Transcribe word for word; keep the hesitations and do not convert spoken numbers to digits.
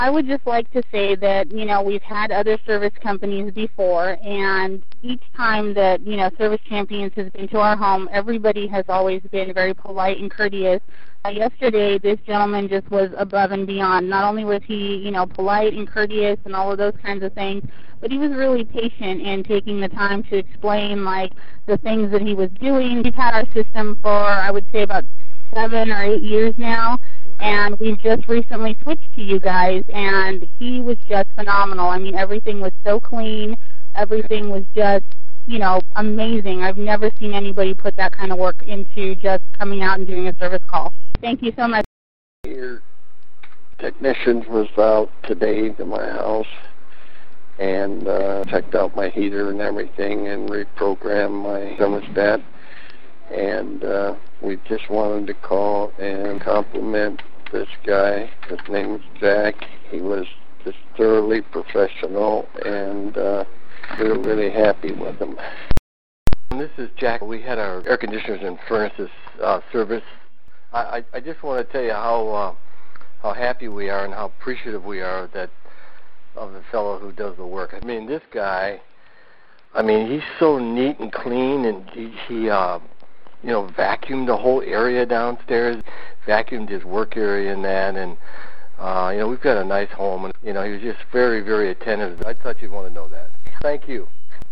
I would just like to say that, you know, we've had other service companies before, and each time that, you know, Service Champions has been to our home, everybody has always been very polite and courteous. Uh, yesterday, this gentleman just was above and beyond. Not only was he, you know, polite and courteous and all of those kinds of things, but he was really patient in taking the time to explain, like, the things that he was doing. We've had our system for, I would say, about seven or eight years now, and we've just recently switched to you guys, and he was just phenomenal. I mean, everything was so clean. Everything was just, you know, amazing. I've never seen anybody put that kind of work into just coming out and doing a service call. Thank you so much. Your technician was out today to my house and uh, checked out my heater and everything and reprogrammed my thermostat. And uh, we just wanted to call and compliment this guy. His name is Jack. He was just thoroughly professional, and uh, we were really happy with him. This is Jack. We had our air conditioners and furnaces uh, service. I, I, I just want to tell you how uh, how happy we are and how appreciative we are that of the fellow who does the work. I mean, this guy, I mean, he's so neat and clean, and he, he uh, you know, vacuumed the whole area downstairs, vacuumed his work area and that, and, uh, you know, we've got a nice home, and, you know, he was just very, very attentive. I thought you'd want to know that. Thank you.